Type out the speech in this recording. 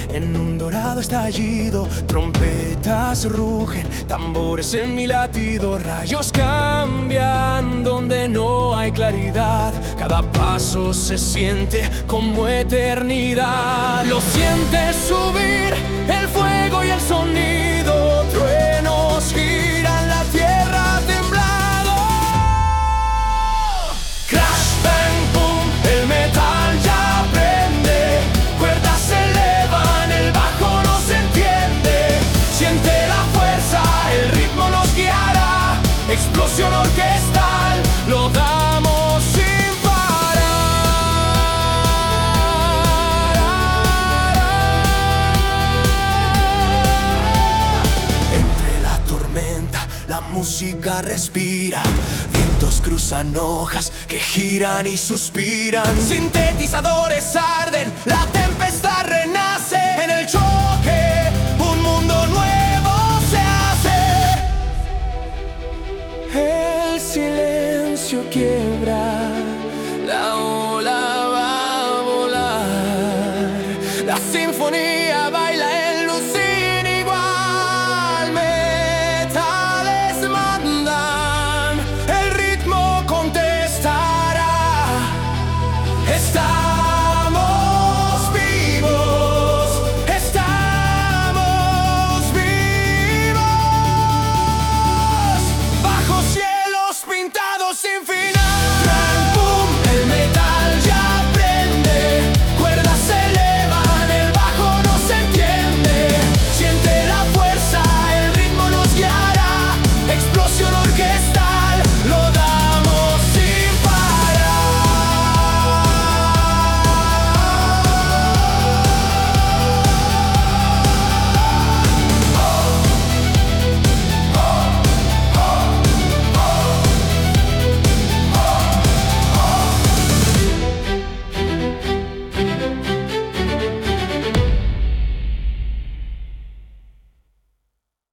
En un dorado estallido, trompetas rugen, tambores en mi latido, rayos cambian donde no hay claridad. Cada paso se siente como eternidad. Lo sientes subir, el fuego y el sonido, truenos giran la tierra temblado. Crash, bang, boom, el metal ya prende, cuerdas se elevan, el bajo no se entiende. Siente la fuerza, el ritmo nos guiará, explosión orquestal, lo damos sin parar. Entre la tormenta, la música respira, vientos cruzan hojas que giran y suspiran. Sintetizadores arden, la tempestad renace. En el choque, un mundo nuevo se hace. El silencio quiebra, la